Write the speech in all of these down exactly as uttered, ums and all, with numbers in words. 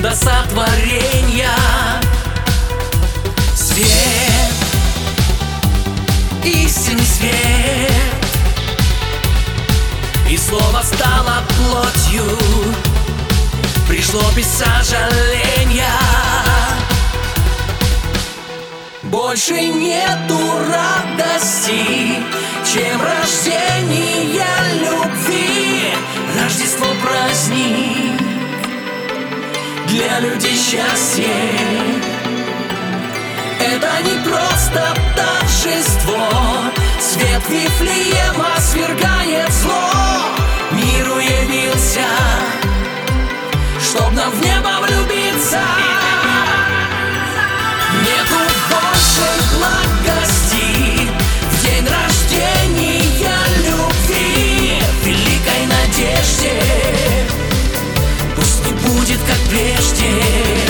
до сотворения. Свет, истинный свет, и слово стало плотью, пришло без сожаления. Больше нету радости, чем рождение любви. Рождество — праздник, для людей счастье. Это не просто торжество, свет Вифлеема свергает зло. Миру явился, чтоб нам в небо влюбиться. Нету большей благости в день рождения любви, великой надежде. Пусть не будет, как прежде.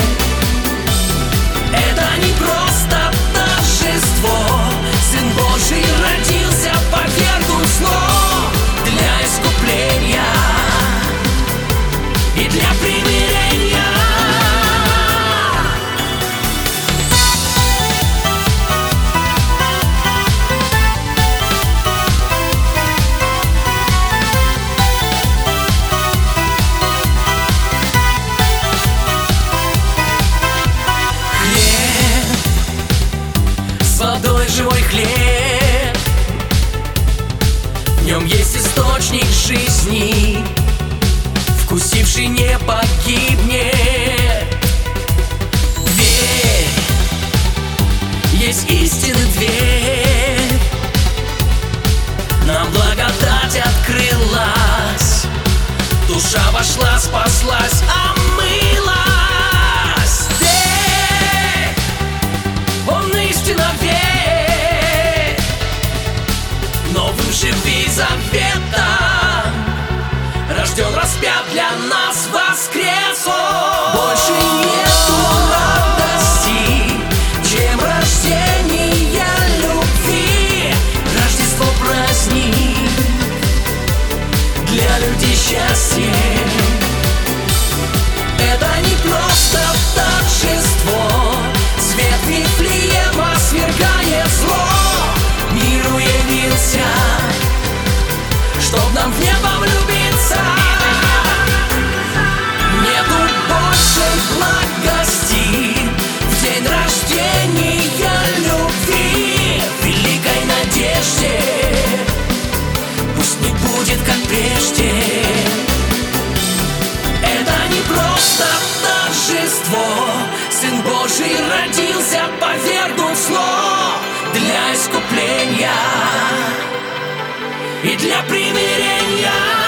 Это не просто торжество, Сын Божий родился, повергнуть зло для искупления и для примирения. Водой живой хлеб, в нем есть источник жизни, вкусивший не погибнет. Верь, есть истины дверь, нам благодать открылась, душа вошла, спаслась, омылась. Живи заветом, рожден, распят, для нас воскрес Он. Больше нету радости, чем рождение любви. Рождество — праздник, для людей счастье. Это не просто торжество, свет Вифлеема свергает зло. Миру явился, чтоб нам в небо влюбиться. Нету большей благости в день рождения любви, великой надежде. Пусть не будет, как прежде. Это не просто торжество, Сын Божий родился, повергнуть зло для искупления и для примирения.